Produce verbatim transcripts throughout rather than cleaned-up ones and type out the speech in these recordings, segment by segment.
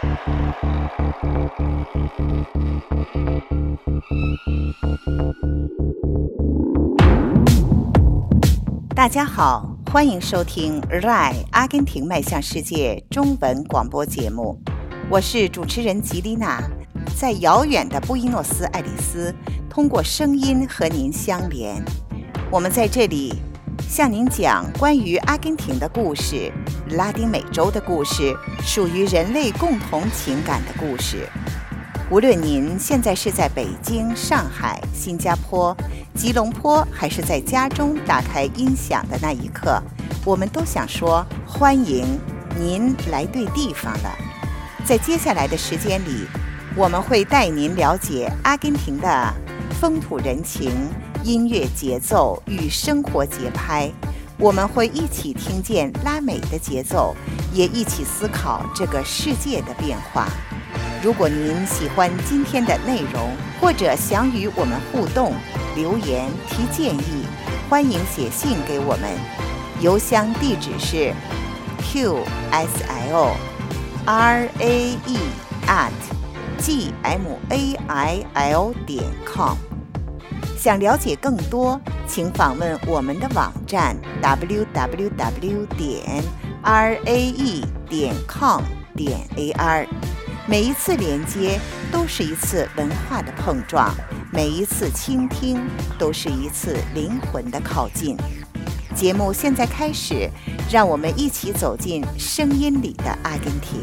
大家好，欢迎收听 R A I 阿根廷迈向世界中文广播节目，我是主持人吉丽娜，在遥远的布宜诺斯艾利斯，通过声音和您相连。我们在这里向您讲关于阿根廷的故事，拉丁美洲的故事，属于人类共同情感的故事。无论您现在是在北京、上海、新加坡、吉隆坡，还是在家中打开音响的那一刻，我们都想说欢迎您来对地方了。在接下来的时间里，我们会带您了解阿根廷的风土人情、音乐节奏与生活节拍，我们会一起听见拉美的节奏，也一起思考这个世界的变化。如果您喜欢今天的内容，或者想与我们互动、留言、提建议，欢迎写信给我们。邮箱地址是 q s l r a e at g m a i l 点 com。想了解更多，请访问我们的网站 w w w 点 r a e 点 com 点 a r。每一次连接都是一次文化的碰撞，每一次倾听都是一次灵魂的靠近。节目现在开始，让我们一起走进声音里的阿根廷。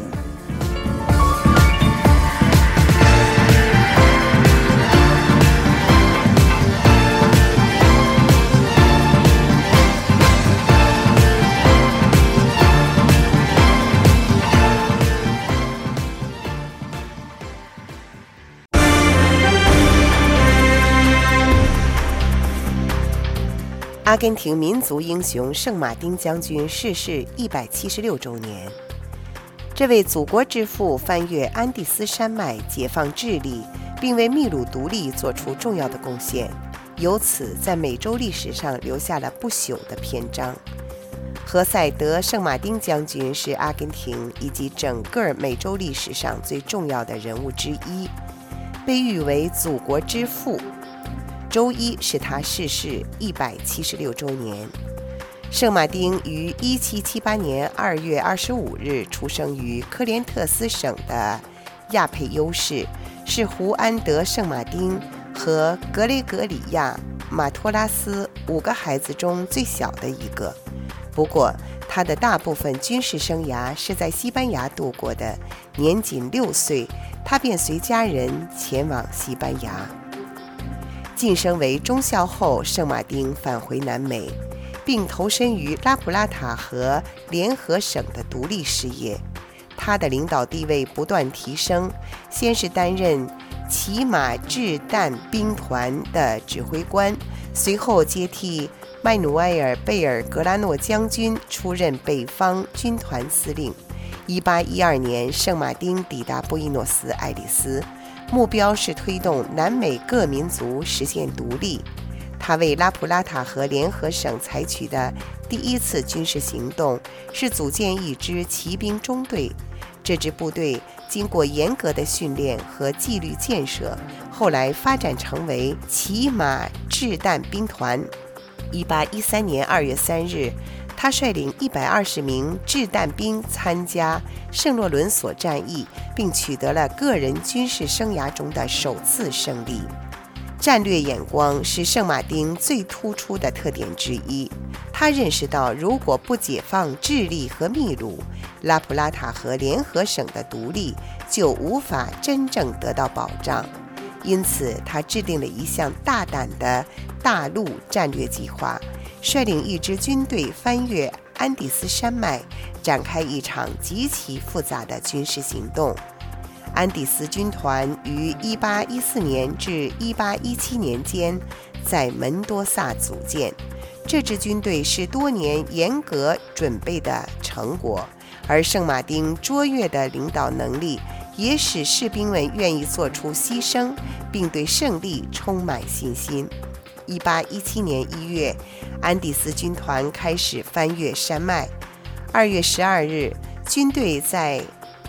阿根廷民族英雄圣马丁将军逝世一百七十六周年。这位祖国之父翻越安第斯山脉，解放智利，并为秘鲁独立做出重要的贡献，由此在美洲历史上留下了不朽的篇章。何塞德·圣马丁将军是阿根廷以及整个美洲历史上最重要的人物之一，被誉为祖国之父。周一是他逝世一百七十六周年。圣马丁于一七七八年二月二十五日出生于科连特斯省的亚佩优市，是胡安德·圣马丁和格雷格里亚·马托拉斯五个孩子中最小的一个。不过，他的大部分军事生涯是在西班牙度过的。年仅六岁，他便随家人前往西班牙。晋升为中校后，圣马丁返回南美，并投身于拉普拉塔和联合省的独立事业。他的领导地位不断提升，先是担任骑马掷弹兵团的指挥官，随后接替麦努埃尔·贝尔格拉诺将军出任北方军团司令。一八一二年，圣马丁抵达布宜诺斯艾利斯，目标是推动南美各民族实现独立。他为拉普拉塔和联合省采取的第一次军事行动是组建一支骑兵中队。这支部队经过严格的训练和纪律建设，后来发展成为骑马掷弹兵团。一八一三年二月三日，他率领一百二十名掷弹兵参加圣洛伦索战役，并取得了个人军事生涯中的首次胜利。战略眼光是圣马丁最突出的特点之一。他认识到，如果不解放智利和秘鲁，拉普拉塔和联合省的独立就无法真正得到保障。因此，他制定了一项大胆的大陆战略计划，率领一支军队翻越安第斯山脉，展开一场极其复杂的军事行动。安第斯军团于一八一四年至一八一七年间在门多萨组建。这支军队是多年严格准备的成果，而圣马丁卓越的领导能力也使士兵们愿意做出牺牲，并对胜利充满信心。一八一七年一月，安第斯军团开始翻越山脉。二月十二日，军队在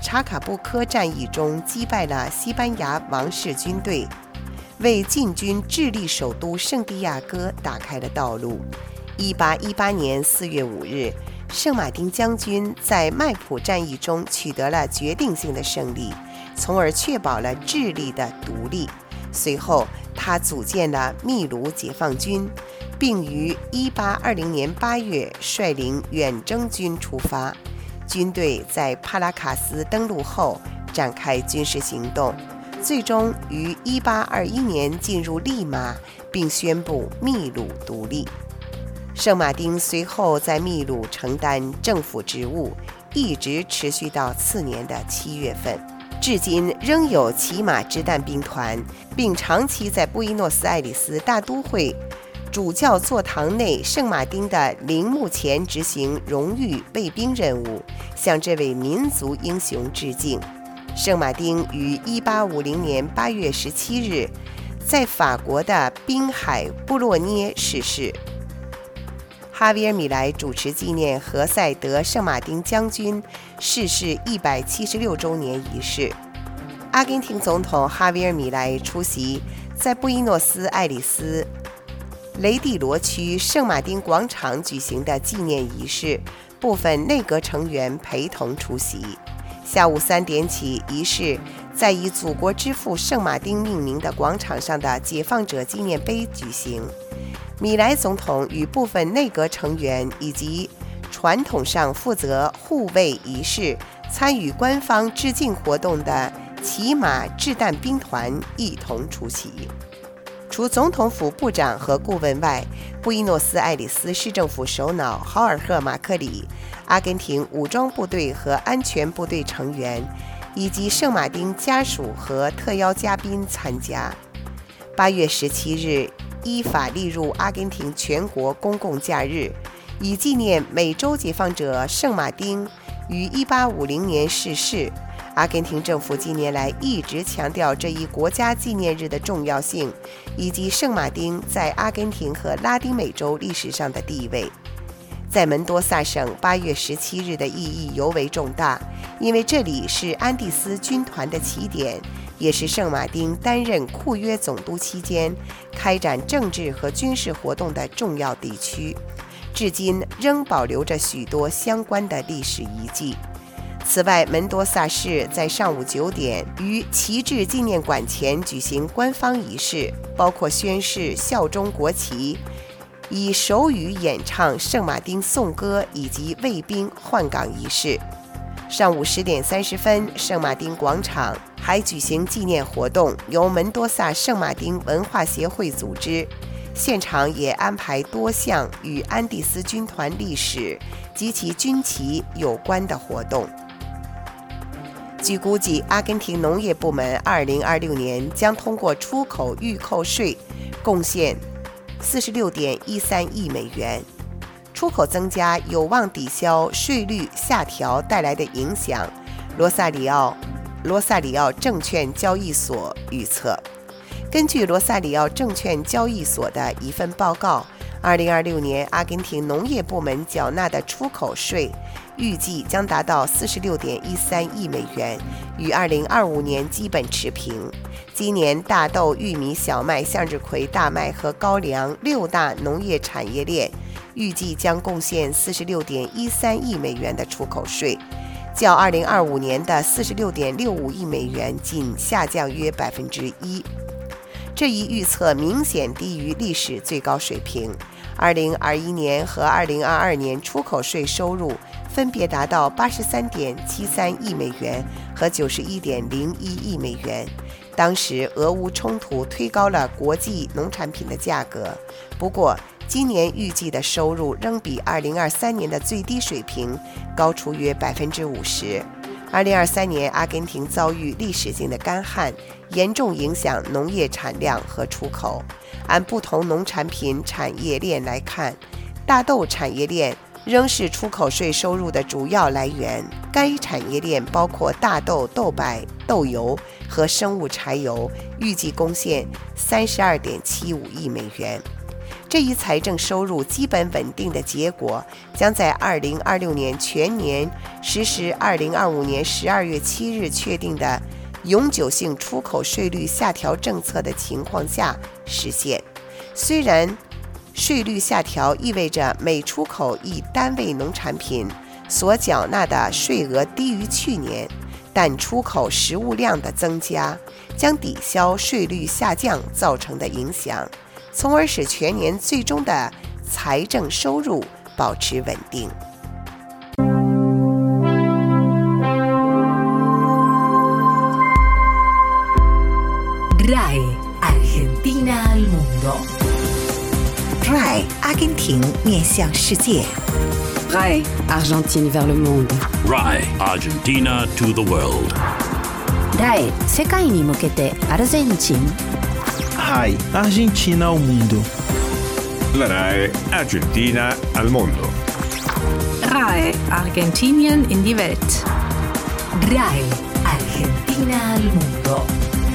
查卡布科战役中击败了西班牙王室军队，为进军智利首都圣地亚哥打开了道路。一八一八年四月五日，圣马丁将军在麦普战役中取得了决定性的胜利，从而确保了智利的独立。随后，他组建了秘鲁解放军，并于一八二零年八月率领远征军出发。军队在帕拉卡斯登陆后展开军事行动，最终于一八二一年进入利马，并宣布秘鲁独立。圣马丁随后在秘鲁承担政府职务，一直持续到次年的七月份。至今仍有骑马掷弹兵团，并长期在布宜诺斯艾利斯大都会主教座堂内圣马丁的陵墓前执行荣誉卫兵任务，向这位民族英雄致敬。圣马丁于一八五零年八月十七日在法国的滨海布洛涅逝世。哈维尔·米莱主持纪念何塞德圣马丁将军逝世一百七十六周年仪式。阿根廷总统哈维尔·米莱出席在布宜诺斯艾利斯雷蒂罗区圣马丁广场举行的纪念仪式，部分内阁成员陪同出席。下午三点起，仪式在以祖国之父圣马丁命名的广场上的解放者纪念碑举行。米莱总统与部分内阁成员以及传统上负责护卫仪式、参与官方致敬活动的骑马掷弹兵团一同出席。除总统府部长和顾问外，布宜诺斯艾利斯市政府首脑豪尔赫·马克里、阿根廷武装部队和安全部队成员，以及圣马丁家属和特邀嘉宾参加。八月十七日依法列入阿根廷全国公共假日，以纪念美洲解放者圣马丁于一八五零年逝世。阿根廷政府近年来一直强调这一国家纪念日的重要性，以及圣马丁在阿根廷和拉丁美洲历史上的地位。在门多萨省，八月十七日的意义尤为重大，因为这里是安第斯军团的起点，也是圣马丁担任库约总督期间开展政治和军事活动的重要地区，至今仍保留着许多相关的历史遗迹。此外，门多萨市在上午九点于旗帜纪念馆前举行官方仪式，包括宣誓效忠国旗、以手语演唱圣马丁颂歌以及卫兵换岗仪式。上午十点三十分，圣马丁广场还举行纪念活动，由门多萨圣马丁文化协会组织。现场也安排多项与安第斯军团历史及其军旗有关的活动。据估计，阿根廷农业部门二零二六年将通过出口预扣税贡献四十六点一三亿美元。出口增加有望抵消税率下调带来的影响，罗萨里奥罗萨里奥证券交易所预测。根据罗萨里奥证券交易所的一份报告，二零二六年阿根廷农业部门缴纳的出口税预计将达到四十六点一三亿美元，与二零二五年基本持平。今年大豆、玉米、小麦、向日葵、大麦和高粱六大农业产业链预计将贡献四十六点一三亿美元的出口税，较二零二五年的四十六点六五亿美元仅下降约百分之一。这一预测明显低于历史最高水平。二零二一年和二零二二年出口税收入分别达到八十三点七三亿美元和九十一点零一亿美元。当时俄乌冲突推高了国际农产品的价格，不过今年预计的收入仍比二零二三年的最低水平高出约百分之五十。二零二三年，阿根廷遭遇历史性的干旱，严重影响农业产量和出口。按不同农产品产业链来看，大豆产业链仍是出口税收入的主要来源。该产业链包括大豆、豆白、豆油和生物柴油，预计贡献三十二点七五亿美元。 这一财政收入基本稳定的结果，将在二零二六年全年实施二零二五年十二月七日确定的永久性出口税率下调政策的情况下实现。虽然税率下调意味着每出口一单位农产品所缴纳的税额低于去年，但出口食物量的增加将抵消税率下降造成的影响，从而使全年最终的财政收入保持稳定。 R A I Argentina al mundo. R A I 阿根廷面向世界。 R A I Argentine vers le monde. R A I Argentina to the world. R A I 世界に向けてアルゼンチン。 R A I Argentina ao mundo. La R A I Argentina al mundo. R A I Argentinien in die Welt. R A I Argentina al mundo.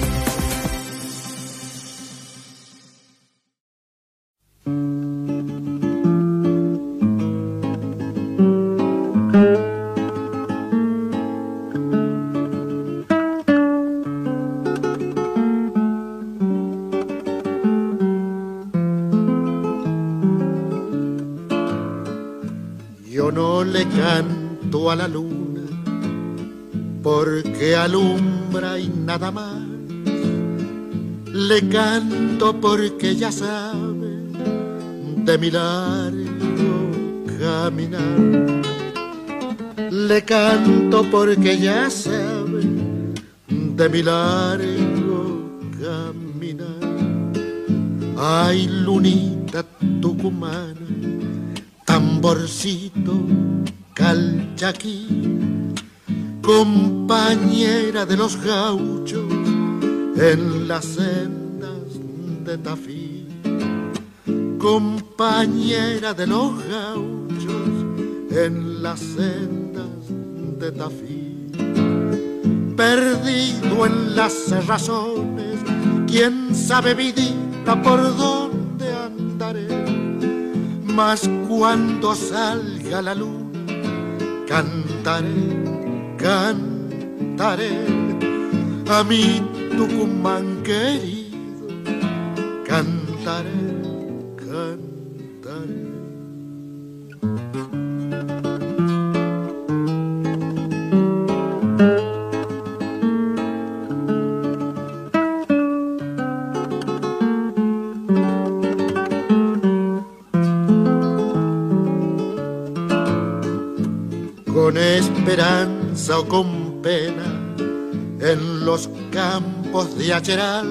Yo no le canto a la luna porque alumbra y nada más. Le canto porque ya sabe de mi largo caminar. Le canto porque ya sabe de mi largo caminar. Ay, lunita tucumana, tamborcito calchaquí, compañera de los gauchos en las sendas de Tafí, compañera de los gauchos en las sendas de Tafí. Perdido en las razones, quién sabe vidita por dónde andaré, mas cuando salga la luna cantaré, cantaré a mi Tucumán querido, cantaré, cantaré. Con esperanza o con pena, en los campos de Acheral,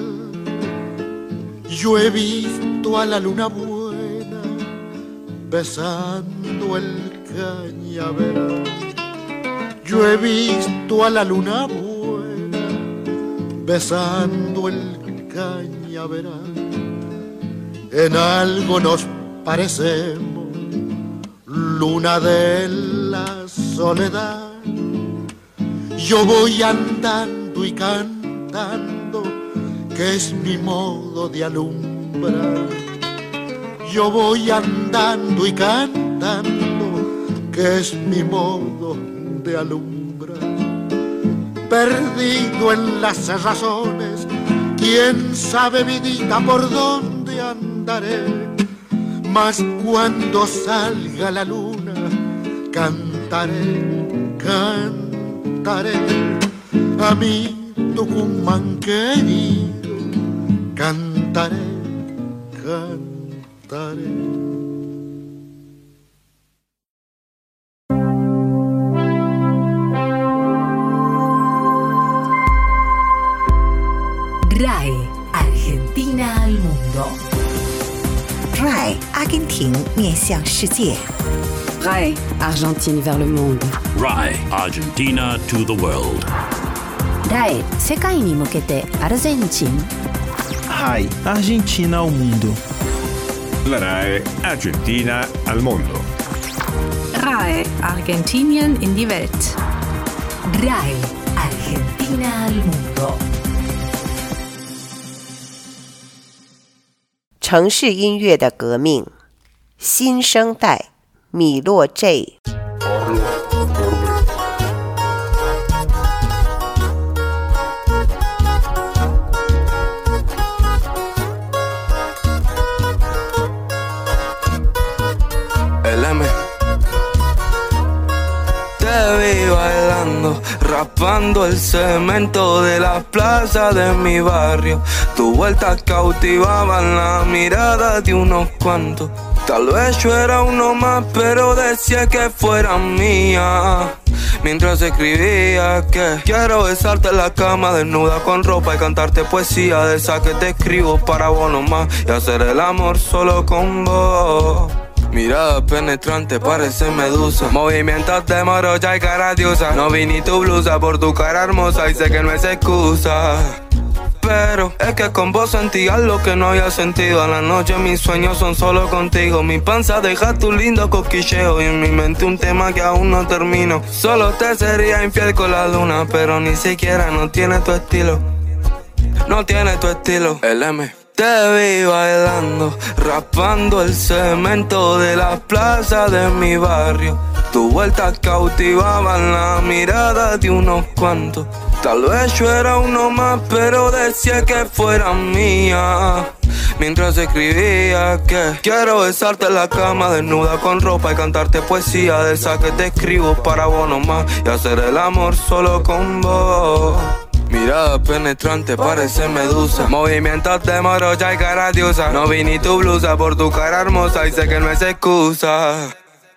yo he visto a la luna buena besando el cañaveral. Yo he visto a la luna buena besando el cañaveral. En algo nos parecemos, luna de la soledad. Yo voy andando y cantando, que es mi modo de alumbrar. Yo voy andando y cantando, que es mi modo de alumbrar. Perdido en las razones, quién sabe vidita por dónde andaré, mas cuando salga la luna cantaré, cantaré a mi Tucumán querido, cantaré, cantaré. R A I Argentina al mundo. R A I 阿根廷面向世界。 R A I Argentine vers le monde. R A I Argentina to the world. R A I 世界に向けてアルゼンチン。 R A I Argentina ao mundo. La R A I Argentina al mundo. R A I Argentinien in die Welt. R A I Argentina al mundo. 城市音乐的革命，新生代，米洛 J。 Raspando el cemento de la plaza de mi barrio. Tus vueltas cautivaban la mirada de unos cuantos. Tal vez yo era uno más, pero decía que fuera mía. Mientras escribía que quiero besarte en la cama desnuda con ropa y cantarte poesía de esa que te escribo para vos nomás y hacer el amor solo con vos. Mirada penetrante, parece medusa. Movimientos de morocha y cara diosa. No vi ni tu blusa por tu cara hermosa y sé que no es excusa. Pero es que con vos sentí algo que no había sentido. A la noche mis sueños son solo contigo. Mi panza deja tu lindo cosquilleo y en mi mente un tema que aún no termino. Solo te sería infiel con la luna, pero ni siquiera no tiene tu estilo. No tiene tu estilo. El M. Te vi bailando, raspando el cemento de la plaza de mi barrio. Tus vueltas cautivaban la mirada de unos cuantos. Tal vez yo era uno más, pero decía que fuera mía. Mientras escribía que quiero besarte en la cama desnuda con ropa y cantarte poesía de esa que te escribo para vos nomás y hacer el amor solo con vos. Mirada penetrante, parece medusa. Movimientos de morocha y cara diosa. No vi ni tu blusa por tu cara hermosa y sé que no es excusa.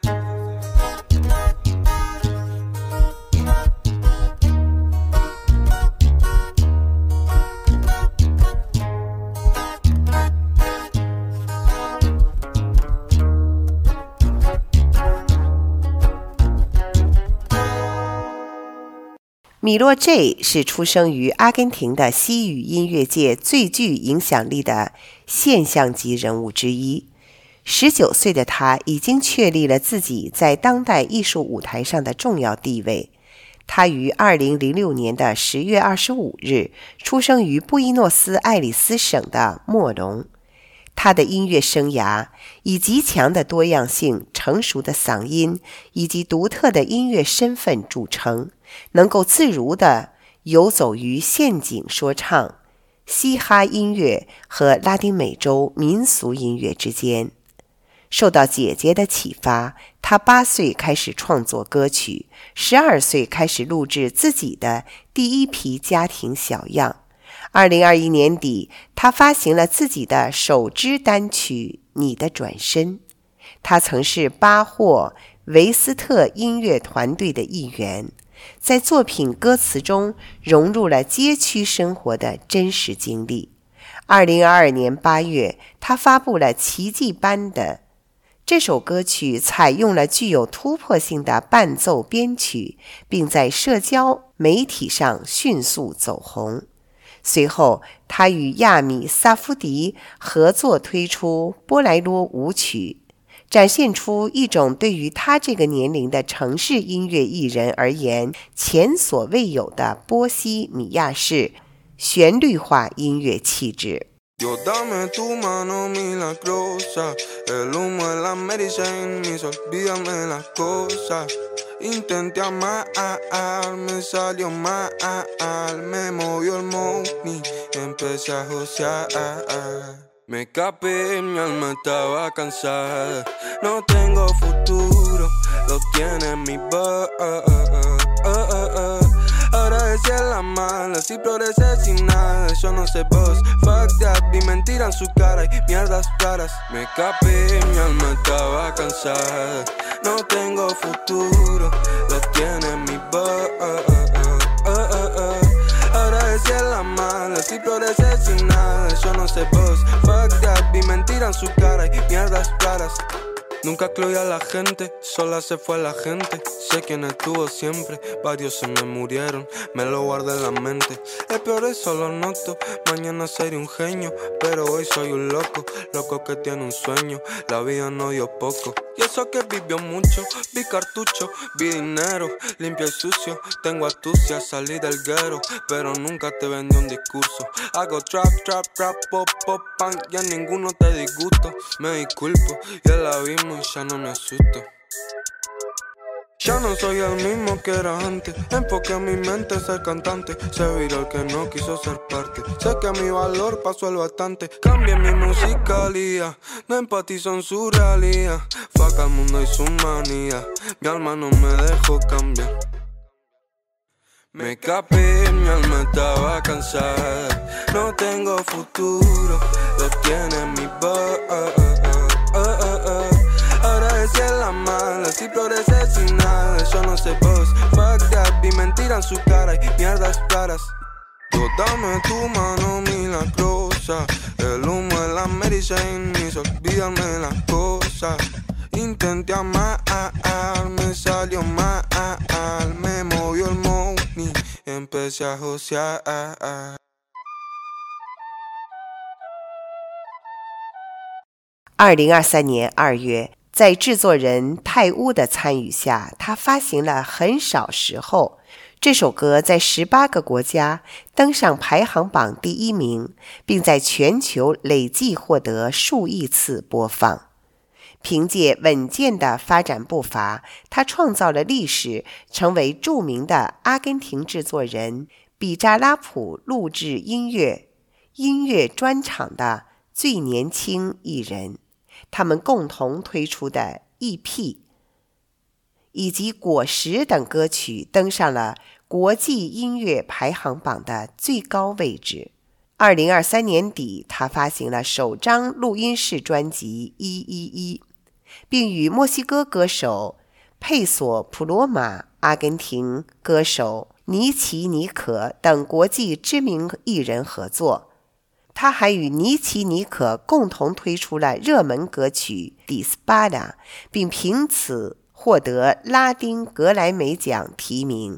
米洛 J 是出生于阿根廷的西语音乐界最具影响力的现象级人物之一。十九岁的他已经确立了自己在当代艺术舞台上的重要地位。他于二零零六年的十月二十五日出生于布宜诺斯艾利斯省的莫龙。他的音乐生涯以极强的多样性、成熟的嗓音以及独特的音乐身份著称，能够自如地游走于陷阱说唱、嘻哈音乐和拉丁美洲民俗音乐之间。受到姐姐的启发，他八岁开始创作歌曲，十二岁开始录制自己的第一批家庭小样。二零二一年底，他发行了自己的首支单曲《你的转身》。他曾是巴霍维斯特音乐团队的一员，在作品歌词中融入了街区生活的真实经历。二零二二年八月，他发布了奇迹般的这首歌曲，采用了具有突破性的伴奏编曲，并在社交媒体上迅速走红。随后，他与亚米萨夫迪合作推出波莱罗舞曲，展现出一种对于他这个年龄的城市音乐艺人而言前所未有的波西米亚式旋律化音乐气质。 Dios, dame tu mano milagrosa, el humo de la medicina me hizo olvidarme las cosas. Intenté amar, me salió mal, me movió el money, empecé a josear. Me escapé, mi alma estaba cansada. No tengo futuro, lo tiene mi voz. Agradecer las malas y progresé sin nada. Yo no sé vos, fuck that. Vi mentira en su cara y mierdas claras. Me escapé, mi alma estaba cansada. No tengo futuro, lo tiene mi voz. Agradecer las malas y progresé sin nada. Yo no sé vos, fuck that. Vi mentira en su cara y mierdas claras. Nunca creí a la gente, sola se fue la gente. Sé quién estuvo siempre, varios se me murieron, me lo guardé en la mente. El peor es solo noto, mañana seré un genio, pero hoy soy un loco, loco que tiene un sueño, la vida no dio poco. Y eso que vivió mucho, vi cartucho, vi dinero, limpio y sucio. Tengo astucia, salí del guero, pero nunca te vendí un discurso. Hago trap, trap, rap, pop, pop, punk, y a ninguno te disgusto. Me disculpo, y el abismo y ya no me asusto. Ya no soy el mismo que era antes. Enfoqué mi mente en ser cantante. Se viró el que no quiso ser parte. Sé que mi valor pasó el bastante. Cambié mi musicalía, no empatizo en su realidad. Faca al mundo y su manía. Mi alma no me dejó cambiar. Me escapé, mi alma estaba cansada. No tengo futuro, lo tiene mi voz. Ahora es en la mala, si progresé sin nada. Yo no sé vos, fuck that. Vi mentira en su cara y mierdas claras. Tú dame tu mano milagrosa. El humo de la Mary Jane me hizo olvidarme las cosas. Intenté amar, me salió mal. Me movió el money, empecé a josear. 二零二三年二月，在制作人泰乌的参与下，他发行了《很少时候》。这首歌在十八个国家登上排行榜第一名，并在全球累计获得数亿次播放。凭借稳健的发展步伐，他创造了历史，成为著名的阿根廷制作人比扎拉普录制音乐音乐专场的最年轻艺人。他们共同推出的 E P 以及《果实》等歌曲登上了国际音乐排行榜的最高位置。二零二三年底，他发行了首张录音室专辑一一一，并与墨西哥歌手佩索普罗马、阿根廷歌手尼奇尼可等国际知名艺人合作。他还与尼奇尼可共同推出了热门歌曲《Dispada》，并凭此获得拉丁格莱美奖提名。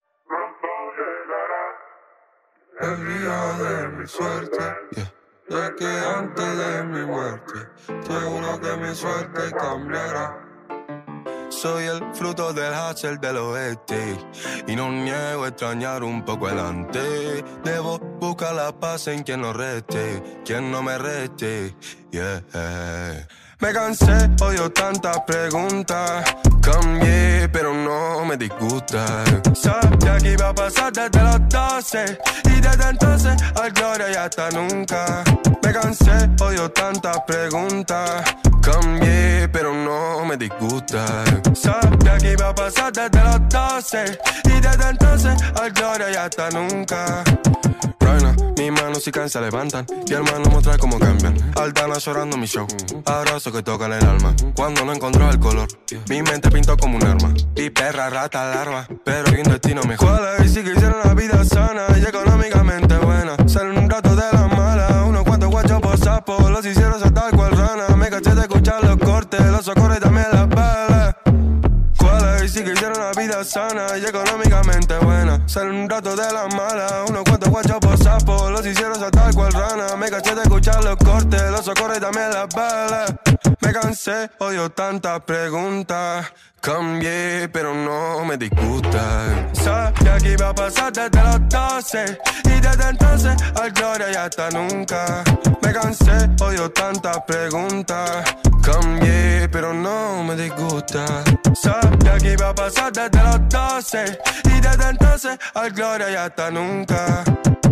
Soy el fruto del hacer del oeste y no niego extrañar un poco el antes. Debo buscar la paz en quien no reste, quien no me reste, yeah. Me cansé, odio tantas preguntas. Cambié, pero no me disgusta. Sabía que iba a pasar desde los doce y desde entonces al gloria y hasta nunca. Me cansé, odio tantas preguntas. Cambié, pero no me disgusta. Sabía que iba a pasar desde los doce y desde entonces al gloria y hasta nunca. Reina, mis manos y can se levantan y hermano mostrar cómo cambian. Aldana llorando mi show, abrazo que tocan el alma. Cuando no encontró el color, mi mente pintó como un arma. Y perra, rata, larva, pero hay un destino mejor. Y sí que hicieron la vida sana y económicamente buena. Ser un rato de la mala, unos cuantos guachos por sapo. Los hicieron saltar cual rana. Me caché de escuchar los cortes, los socorros y también las balas. Y sí que hicieron la vida sana y económicamente buena. Ser un rato de la mala, unos cuantos guachos por sapo. Los hicieron saltar cual rana. Me caché de escuchar los cortes, los socorros y también las balas. Me cansé, odio tantas preguntas. Cambié, pero no me disgusta. Sabía que iba a pasar desde los doce y desde entonces al gloria y hasta nunca. Me cansé, odio tantas preguntas. Cambié, pero no me disgusta. Sabía que iba a pasar desde los doce y desde entonces al gloria y hasta nunca.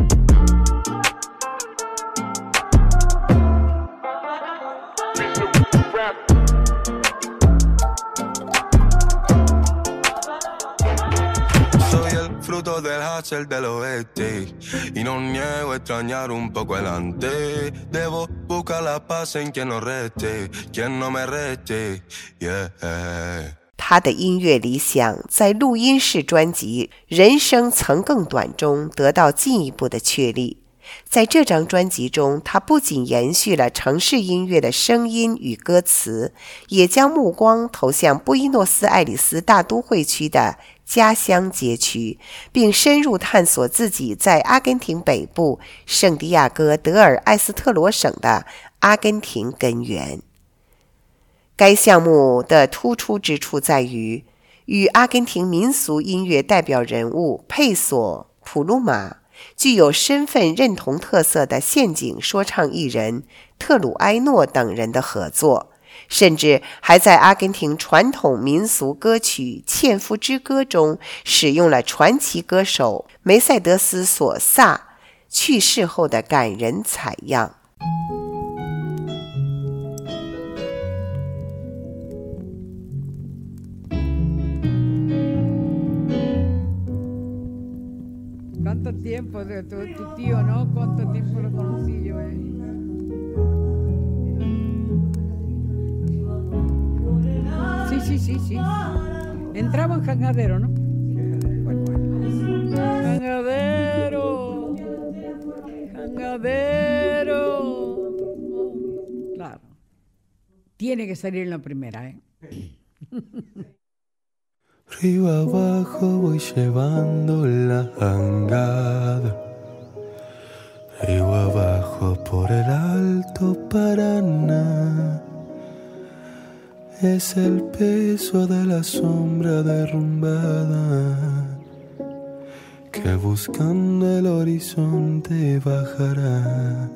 Fruto del hacer del oeste y no niego extrañar un poco el antes. Debo buscar la paz en quien no reste, quien no me reste, yeah. 他的音乐理想在录音室专辑《人生曾更短》中得到进一步的确立。在这张专辑中，他不仅延续了城市音乐的声音与歌词，也将目光投向布宜诺斯艾利斯大都会区的家乡街区，并深入探索自己在阿根廷北部圣地亚哥德尔埃斯特罗省的阿根廷根源。 该项目的突出之处在于，与阿根廷民俗音乐代表人物佩索·普鲁马、具有身份认同特色的陷阱说唱艺人特鲁埃诺等人的合作，甚至还在阿根廷传统民俗歌曲《纤夫之歌》中使用了传奇歌手梅赛德斯·索萨去世后的感人采样。 ¿Cuánto tiempo de tu, tu tío, no? ¿Cuánto tiempo lo conocí yo, eh? Sí, sí, sí, sí. Entraba en Jangadero, ¿no? Bueno, bueno. Jangadero. Jangadero. Claro. Tiene que salir en la primera, ¿eh? Río abajo voy llevando la jangada, río abajo por el Alto Paraná. Es el peso de la sombra derrumbada que buscando el horizonte bajará.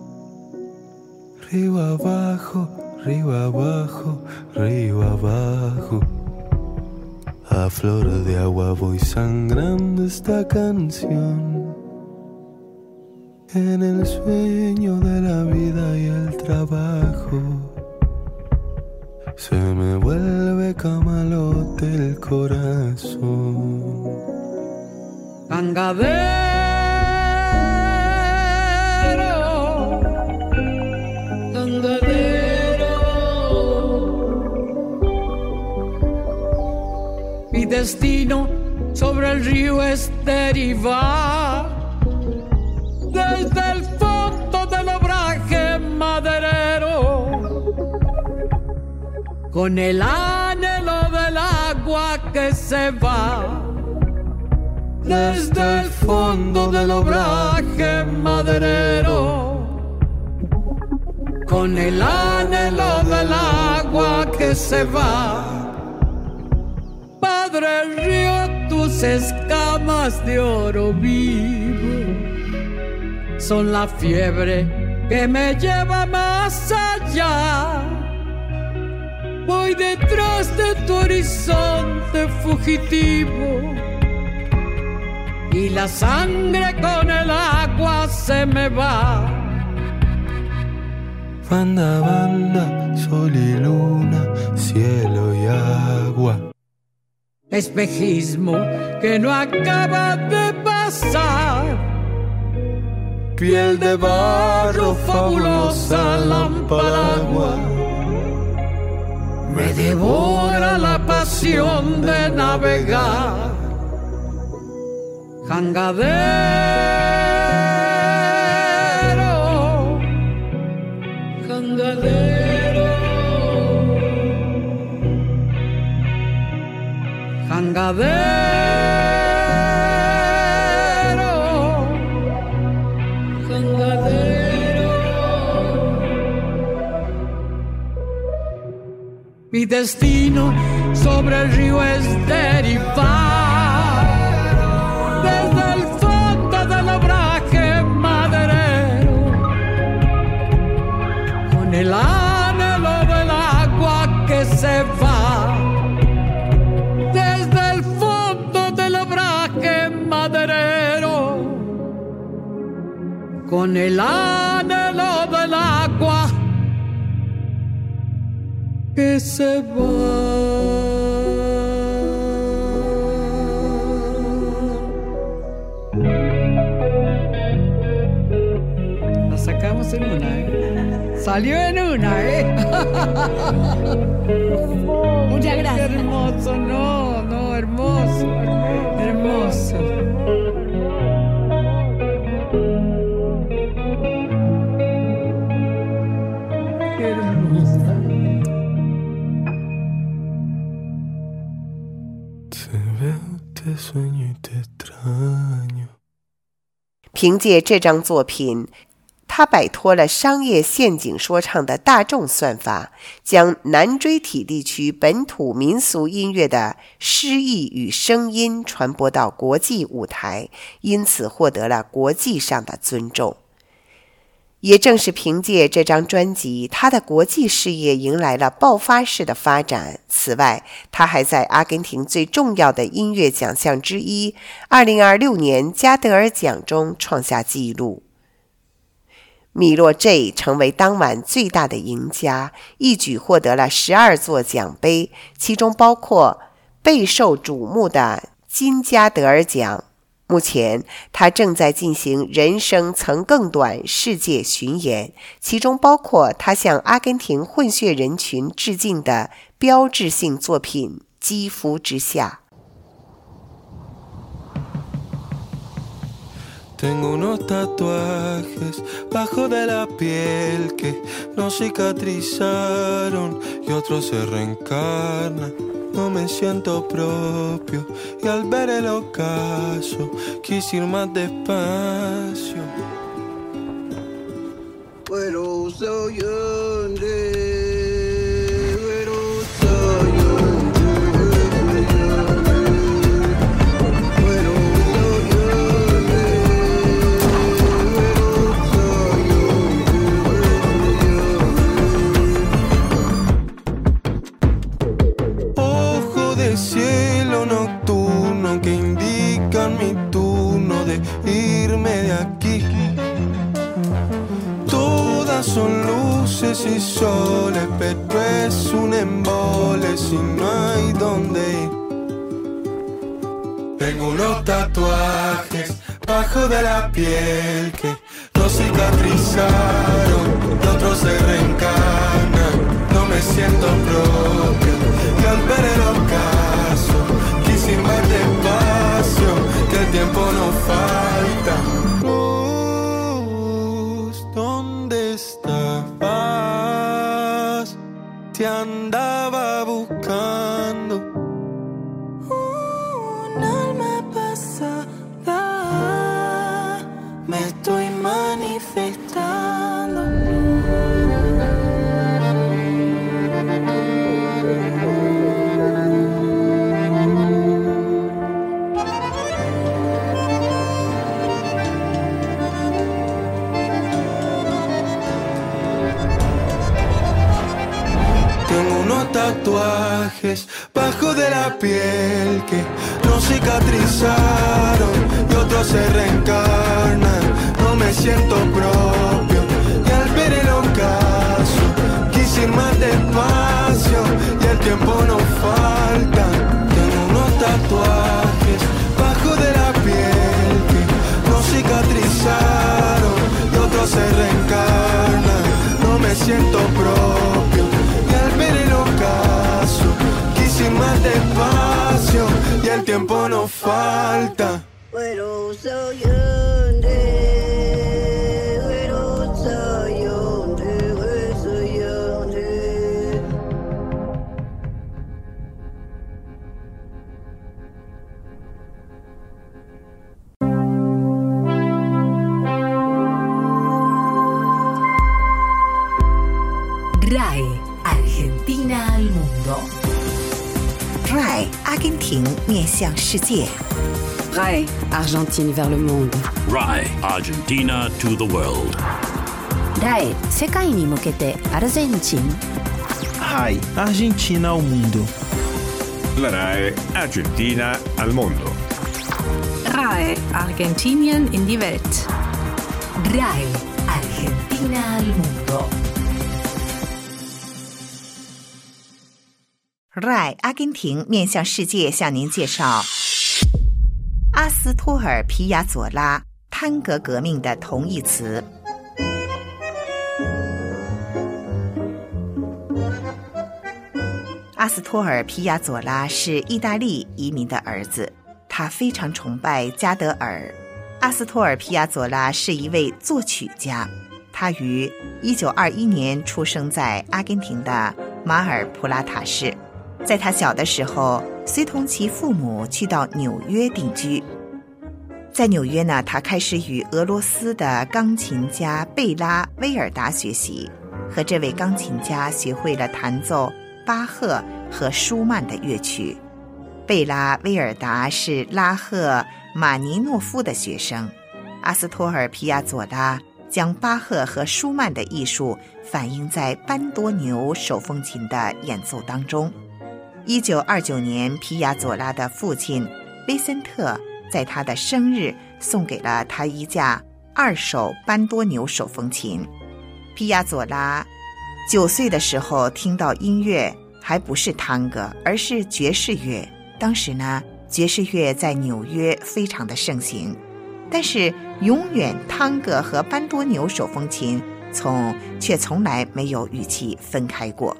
Río abajo, río abajo, río abajo. A flor de agua voy sangrando esta canción. En el sueño de la vida y el trabajo se me vuelve camalote el corazón. Jangadero, jangadero. Mi destino sobre el río es derivar desde el fondo del obraje maderero, con el anhelo del agua que se va desde el fondo del obraje maderero, con el anhelo del agua que se va. Padre río, tus escamas de oro vivo son la fiebre que me lleva más allá. Voy detrás de tu horizonte fugitivo y la sangre con el agua se me va. Banda, banda, sol y luna, cielo y agua. Espejismo que no acaba de pasar. Piel de barro, fabulosa lámpara agua. Me devora la pasión de navegar. Jangadero, jangadero, jangadero, jangadero. Mi destino sobre el río es derivar desde el fondo del obraje maderero, con el anhelo del agua que se va desde el fondo del obraje maderero, con el anhelo del agua que se va. La sacamos en una, ¿eh? Salió en una, ¿eh? Muchas gracias. Qué hermoso, no, no, hermoso, hermoso. Qué hermoso. Te veo, te sueño y te extraño. 凭借这张作品，他他摆脱了商业陷阱说唱的大众算法，将南锥体地区本土民俗音乐的诗意与声音传播到国际舞台，因此获得了国际上的尊重。也正是凭借这张专辑，他的国际事业迎来了爆发式的发展。此外，他还在阿根廷最重要的音乐奖项之一二零二六年加德尔奖中创下纪录。米洛 J 成为当晚最大的赢家，一举获得了十二座奖杯，其中包括备受瞩目的金加德尔奖。目前他正在进行人生曾更短世界巡演，其中包括他向阿根廷混血人群致敬的标志性作品《肌肤之下》。 Tengo unos tatuajes bajo de la piel que no cicatrizaron y otros se reencarnan. No me siento propio y al ver el ocaso quise ir más despacio. Pero soy hombre. Cielo nocturno que indican mi turno de irme de aquí. Todas son luces y soles, pero es un embole si no hay donde ir. Tengo unos tatuajes bajo de la piel que no cicatrizaron y otros se reencarnan. No me siento propio y al ver el ocaso quise ir más despacio, que el tiempo no falta. Luz, ¿dónde estabas? Te andaba buscando. Un alma pasada, me estoy manifestando. Tatuajes bajo de la piel que no cicatrizaron y otros se reencarnan. No me siento propio y al ver el ocaso quise ir más despacio y el tiempo no falta. Tengo unos tatuajes bajo de la piel que no cicatrizaron y otros se reencarnan. No me siento propio y al ver el ocaso quise ir más despacio y el tiempo no falta. Pero soy hombre, pero soy hombre, soy hombre. 阿根廷面向世界。 R A I Argentine vers le monde. R A I Argentina to the world. R A I 世界に向けてアルゼンチン。 R A I Argentina ao mundo. La R A I Argentina al mundo. R A I Argentinien in die Welt. R A I Argentina al mundo. R A I 阿根廷面向世界向您介绍阿斯托尔皮亚佐拉探戈革命的同义词。阿斯托尔皮亚佐拉是意大利移民的儿子，他非常崇拜加德尔。阿斯托尔皮亚佐拉是一位作曲家，他于一九二一年出生在阿根廷的马尔普拉塔市。在他小的时候，随同其父母去到纽约定居。 在纽约呢，他开始与俄罗斯的钢琴家贝拉·威尔达学习，和这位钢琴家学会了弹奏巴赫和舒曼的乐曲。贝拉·威尔达是拉赫玛尼诺夫的学生。阿斯托尔·皮亚佐拉将巴赫和舒曼的艺术反映在班多纽手风琴的演奏当中。一九二九年，皮亚佐拉的父亲威森特在他的生日送给了他一架二手班多纽手风琴。皮亚佐拉九岁的时候听到音乐还不是探戈，而是爵士乐。当时呢，爵士乐在纽约非常的盛行，但是永远探戈和班多纽手风琴从却从来没有与其分开过。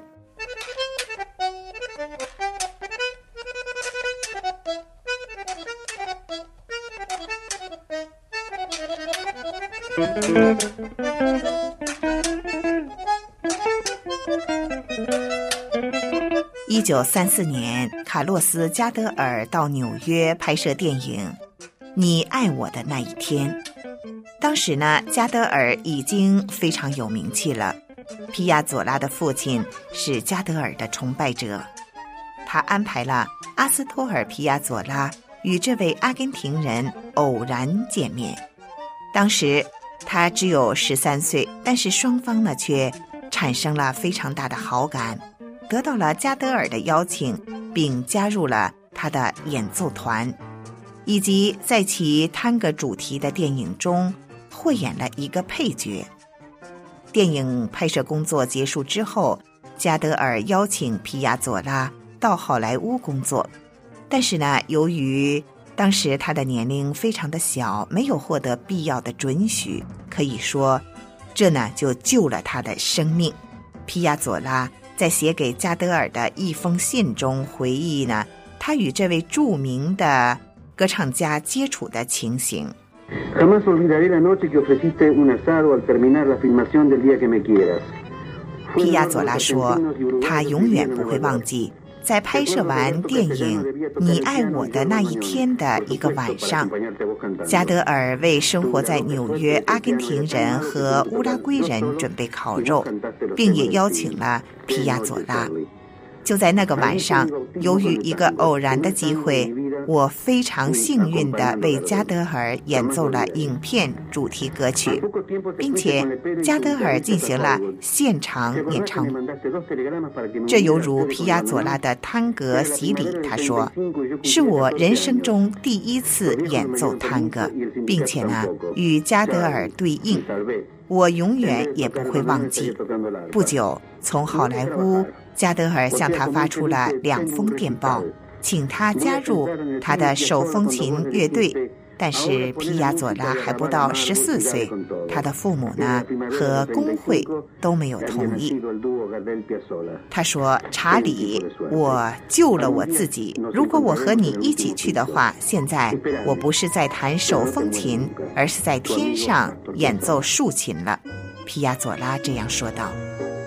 一九三四年，卡洛斯·加德尔到纽约拍摄电影《你爱我的那一天》。当时呢，加德尔已经非常有名气了。皮亚佐拉的父亲是加德尔的崇拜者，他安排了阿斯托尔·皮亚佐拉与这位阿根廷人偶然见面。当时他只有十三岁，但是双方呢却产生了非常大的好感，得到了加德尔的邀请，并加入了他的演奏团，以及在其探戈主题的电影中汇演了一个配角。电影拍摄工作结束之后，加德尔邀请皮亚佐拉到好莱坞工作，但是呢，由于当时他的年龄非常的小，没有获得必要的准许，可以说这呢就救了他的生命。皮亚佐拉在写给加德尔的一封信中回忆呢，他与这位著名的歌唱家接触的情形。 Jamás olvidaré la noche que ofreciste un asado al terminar la filmación del día que me quieras. 皮亚佐拉说，他永远不会忘记在拍摄完电影《你爱我的那一天》的一个晚上，加德尔为生活在纽约阿根廷人和乌拉圭人准备烤肉，并也邀请了皮亚佐拉。就在那个晚上，由于一个偶然的机会，我非常幸运地为加德尔演奏了影片主题歌曲，并且加德尔进行了现场演唱。这犹如皮亚佐拉的探戈洗礼，他说，是我人生中第一次演奏探戈，并且呢与加德尔对应，我永远也不会忘记。不久，从好莱坞，加德尔向他发出了两封电报，请他加入他的手风琴乐队，但是皮亚佐拉还不到十四岁，他的父母呢和工会都没有同意。他说，查理，我救了我自己，如果我和你一起去的话，现在我不是在弹手风琴，而是在天上演奏竖琴了。皮亚佐拉这样说道。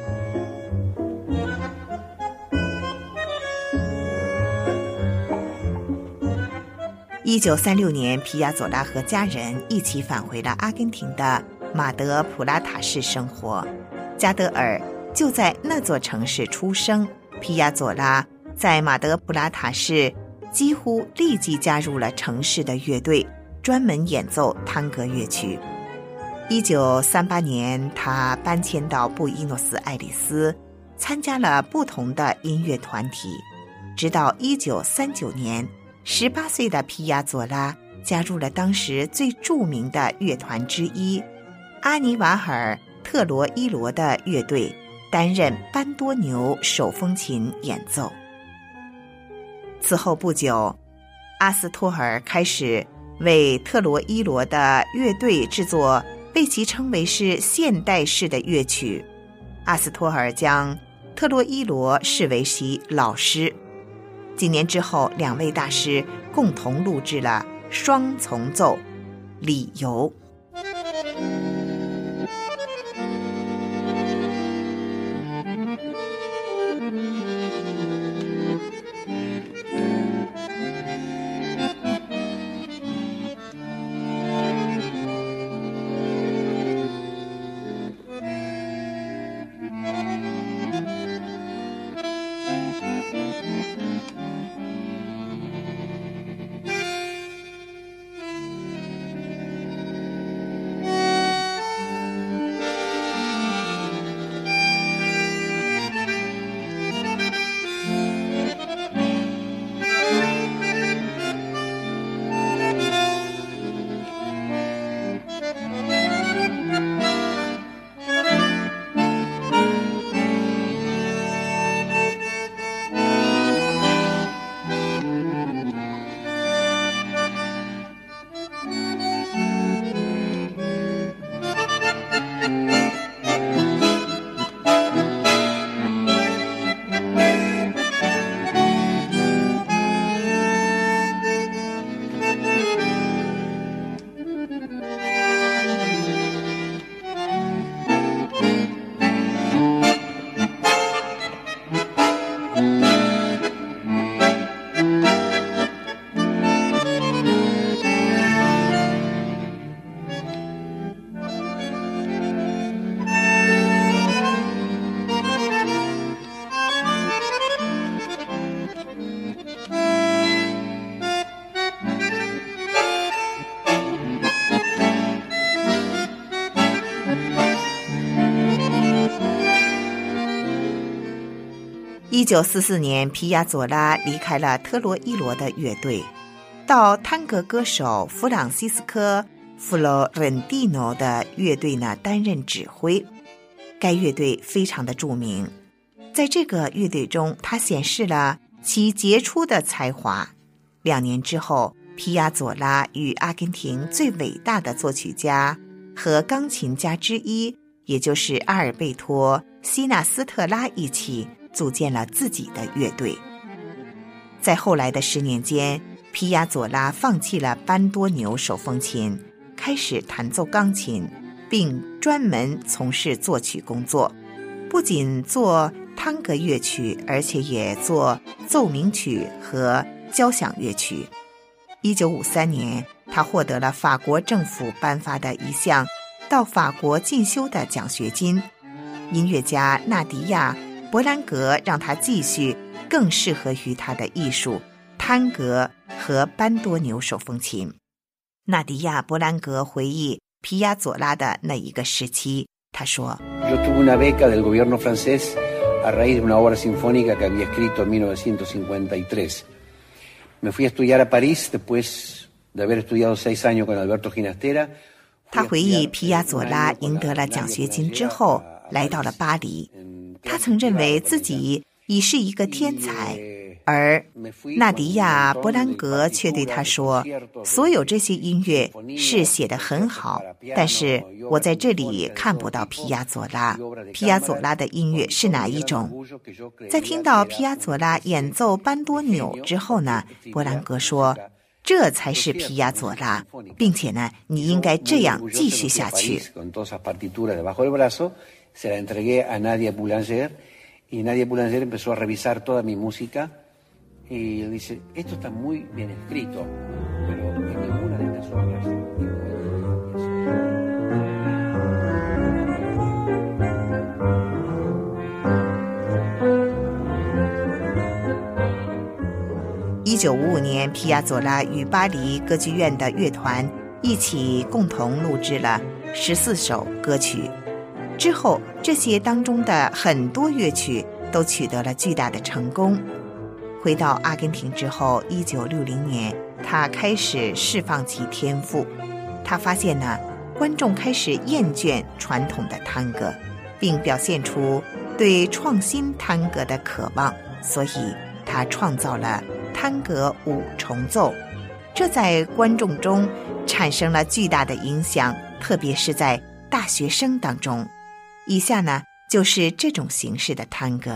一九三六年，皮亚佐拉和家人一起返回了阿根廷的马德普拉塔市生活。加德尔就在那座城市出生。皮亚佐拉在马德普拉塔市几乎立即加入了城市的乐队，专门演奏探戈乐曲。一九三八年，他搬迁到布宜诺斯艾利斯，参加了不同的音乐团体，直到一九三九年。十八岁的皮亚佐拉加入了当时最著名的乐团之一阿尼瓦尔·特罗伊罗的乐队，担任班多纽手风琴演奏。此后不久，阿斯托尔开始为特罗伊罗的乐队制作被其称为是现代式的乐曲。阿斯托尔将特罗伊罗视为其老师。几年之后，两位大师共同录制了双重奏《理由》。 一九四四年，皮亚佐拉离开了特洛伊罗的乐队，到探戈歌手弗朗西斯科·弗洛伦蒂诺的乐队呢担任指挥。该乐队非常的著名，在这个乐队中，他显示了其杰出的才华。两年之后，皮亚佐拉与阿根廷最伟大的作曲家和钢琴家之一，也就是阿尔贝托·西纳斯特拉一起组建了自己的乐队。在后来的十年间，皮亚佐拉放弃了班多纽手风琴，开始弹奏钢琴，并专门从事作曲工作，不仅做探戈乐曲，而且也做奏鸣曲和交响乐曲。一九五三年，他获得了法国政府颁发的一项到法国进修的奖学金。音乐家纳迪亚·伯兰格让他继续更适合于他的艺术探戈和班多纽手风琴。纳迪亚·伯兰格回忆皮亚佐拉的那一个时期，他说 Yo tuve una beca del gobierno francés a raíz de una obra sinfónica que había escrito en mil novecientos cincuenta y tres. Me fui a estudiar a París después de haber estudiado seis años con Alberto Ginastera. 他回忆皮亚佐拉赢得了奖学金之后，来到了巴黎。他曾认为自己已是一个天才，而纳迪亚·伯兰格却对他说，所有这些音乐是写得很好，但是我在这里看不到皮亚佐拉。皮亚佐拉的音乐是哪一种？在听到皮亚佐拉演奏班多纽之后呢，伯兰格说，这才是皮亚佐拉，并且呢，你应该这样继续下去。 Se la entregué a Nadia Boulanger y Nadia Boulanger empezó a revisar toda mi música y él dice, esto está muy bien escrito, pero en ninguna de estas obras. 一九五五年，皮亚佐拉与巴黎歌剧院的乐团一起共同录制了十四首歌曲。之后，这些当中的很多乐曲都取得了巨大的成功。回到阿根廷之后，一九六零年，他开始释放其天赋。他发现呢，观众开始厌倦传统的探戈，并表现出对创新探戈的渴望，所以他创造了探戈五重奏，这在观众中产生了巨大的影响，特别是在大学生当中。以下呢，就是这种形式的探戈。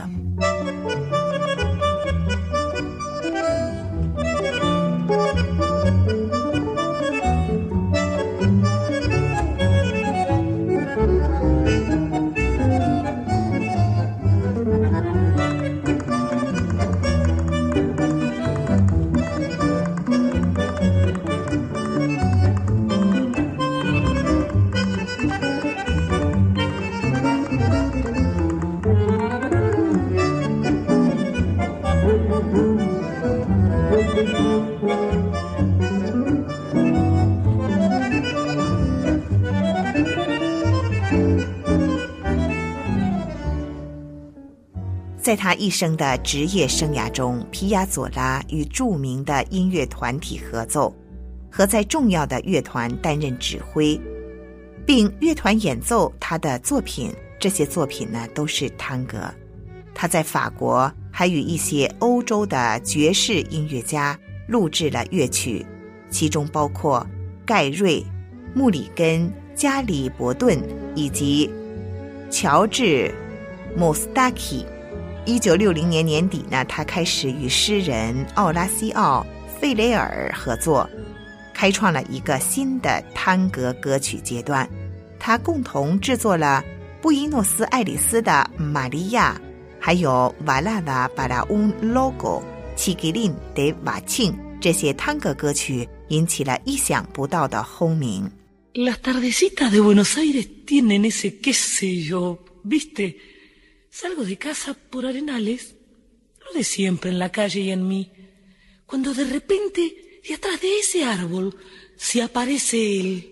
在他一生的职业生涯中，皮亚佐拉与著名的音乐团体合奏，和在重要的乐团担任指挥，并乐团演奏他的作品。这些作品呢，都是探戈。他在法国还与一些欧洲的爵士音乐家录制了乐曲，其中包括盖瑞、穆里根、加里伯顿以及乔治·莫斯达基。一九六零年年底呢，他开始与诗人奥拉西奥·费雷尔合作，开创了一个新的探戈歌曲阶段。他共同制作了布宜诺斯艾利斯的《玛利亚》，还有《瓦拉瓦巴拉乌 logo》、《齐吉林德瓦庆》这些探戈歌曲，引起了意想不到的轰鸣。 Las tardecitas de Buenos Aires tienen ese qué sé yo, ¿viste?Salgo de casa por Arenales, lo de siempre en la calle y en mí, cuando de repente, de atrás de ese árbol, se aparece él.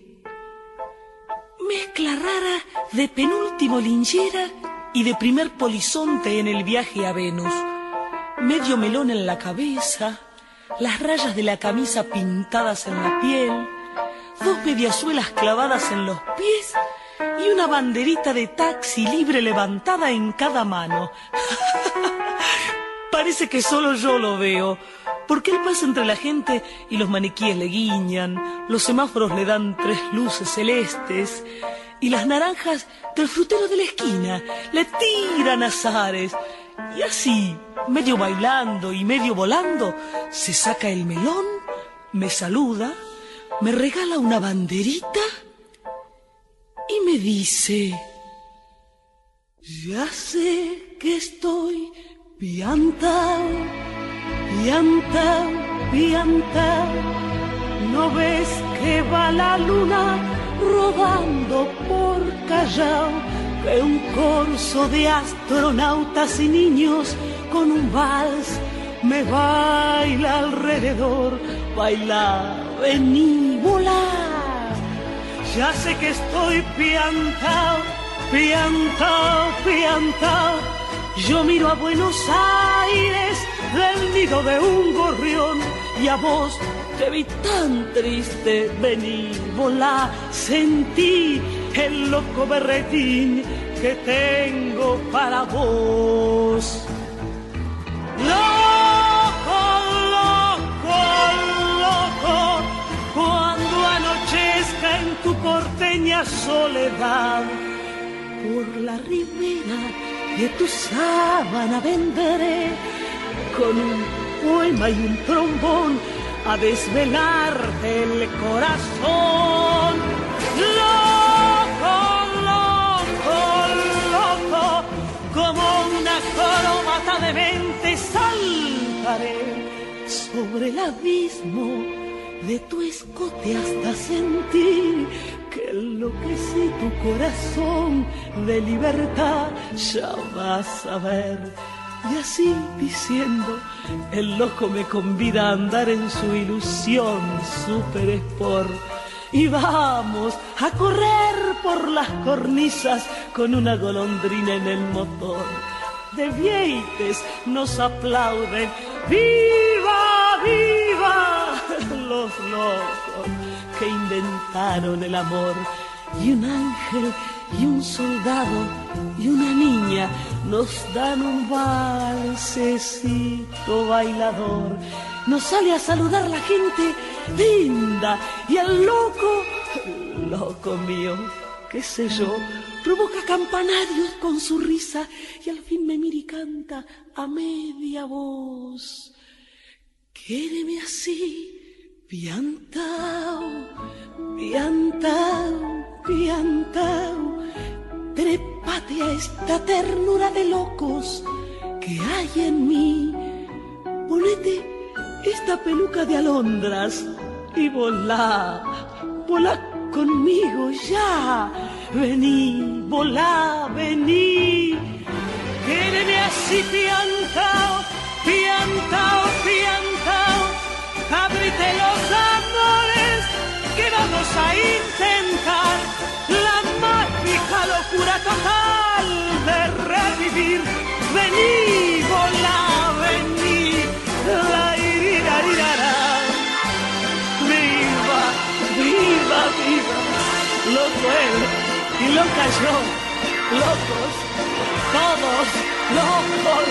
Mezcla rara de penúltimo linchera y de primer polizonte en el viaje a Venus. medio melón en la cabeza, las rayas de la camisa pintadas en la piel, dos mediasuelas clavadas en los pies y una banderita de taxi libre levantada en cada mano. Parece que solo yo lo veo, porque él pasa entre la gente y los maniquíes le guiñan, los semáforos le dan tres luces celestes y las naranjas del frutero de la esquina le tiran azares. Y así, medio bailando y medio volando, se saca el melón, me saluda, me regala una banderita y me dice: ya sé que estoy piantao, piantao, piantao. ¿No ves que va la luna rodando por Callao? Que un corso de astronautas y niños con un vals me baila alrededor. Baila, vení, volá. Ya sé que estoy piantao, piantao, piantao. Yo miro a Buenos Aires del nido de un gorrión y a vos te vi tan triste. Vení, volá, sentí el loco berretín que tengo para vos. Loco, loco, loco, cuando anochezca en tu porteña soledad, por la ribera de tu sábana vendré con un poema y un trombón a desvelarte el corazón. Loco, loco, loco, como una corbata de mente saltaré sobre el abismo de tu escote hasta sentir que enloquecí tu corazón de libertad. Ya vas a ver. Y así diciendo, el loco me convida a andar en su ilusión super sport. Y vamos a correr por las cornisas con una golondrina en el motor. De Vieites nos aplauden, ¡viva, viva! Los locos que inventaron el amor. Y un ángel y un soldado y una niña nos dan un valsecito bailador. Nos sale a saludar la gente linda y el loco, loco mío, qué sé yo, provoca campanarios con su risa y al fin me mira y canta a media voz. Quéreme así, piantao, piantao, piantao, trépate a esta ternura de locos que hay en mí. Ponete esta peluca de alondras y volá, volá conmigo ya. Vení, volá, vení. Quéreme así, piantao, piantao, piantao. Ábrete los amores que vamos a intentar la mágica locura total de revivir. Vení, volá, vení, la irirarira. Viva, viva, viva, loco él y loca yo, locos, todos locos,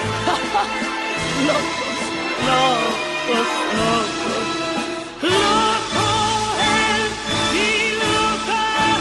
locos, locos, locos, loco él y loca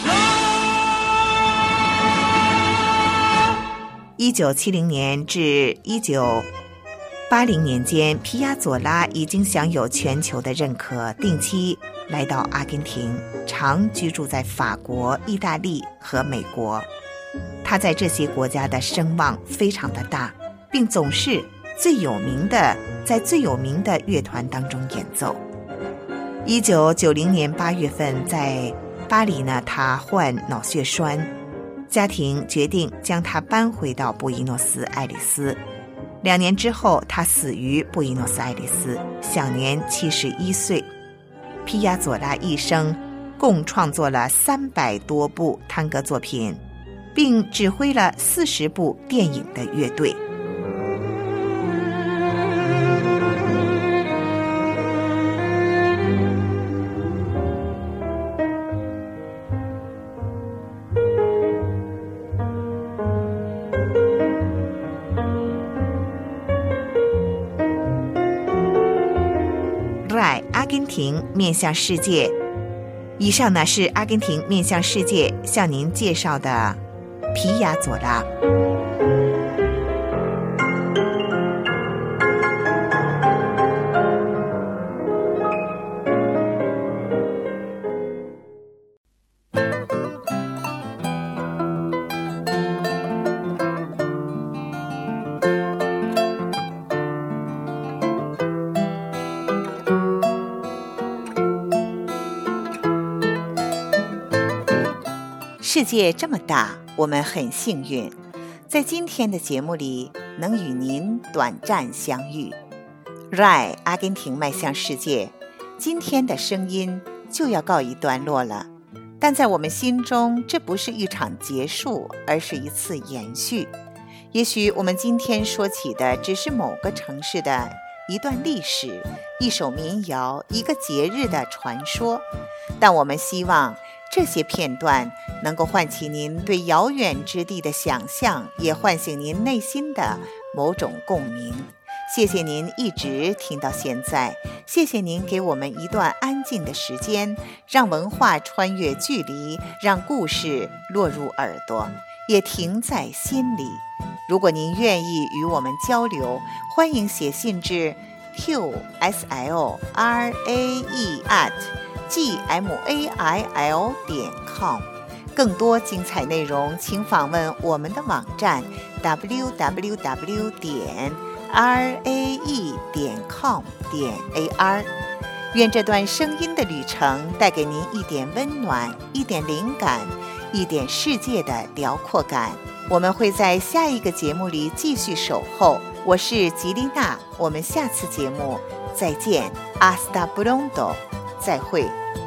yo。 一九七零年至一九八零年间，皮亚佐拉已经享有全球的认可，定期来到阿根廷，常居住在法国、意大利和美国。他在这些国家的声望非常的大，并总是最有名的在最有名的乐团当中演奏。一九九零年八月份，在巴黎呢，他患脑血栓，家庭决定将他搬回到布宜诺斯艾利斯。两年之后，他死于布宜诺斯艾利斯，享年七十一岁。皮亚佐拉一生共创作了三百多部探戈作品，并指挥了四十部电影的乐队。 廷面向世界。以上呢是阿根廷面向世界向您介绍的皮亚佐拉。世界这么大，我们很幸运，在今天的节目里能与您短暂相遇。R A I阿根廷迈向世界，今天的声音就要告一段落了。但在我们心中，这不是一场结束，而是一次延续。也许我们今天说起的只是某个城市的一段历史，一首民谣，一个节日的传说，但我们希望这些片段能够唤起您对遥远之地的想象，也唤醒您内心的某种共鸣。谢谢您一直听到现在，谢谢您给我们一段安静的时间，让文化穿越距离，让故事落入耳朵，也停在心里。如果您愿意与我们交流，欢迎写信至 q s l r a e at g m a i l 点 com。 更多精彩内容请访问我们的网站 w w w 点 r a e 点 com 点 a r。 愿这段声音的旅程带给您一点温暖，一点灵感，一点世界的辽阔感。我们会在下一个节目里继续守候。我是吉丽娜，我们下次节目再见。 Hasta pronto， 再会。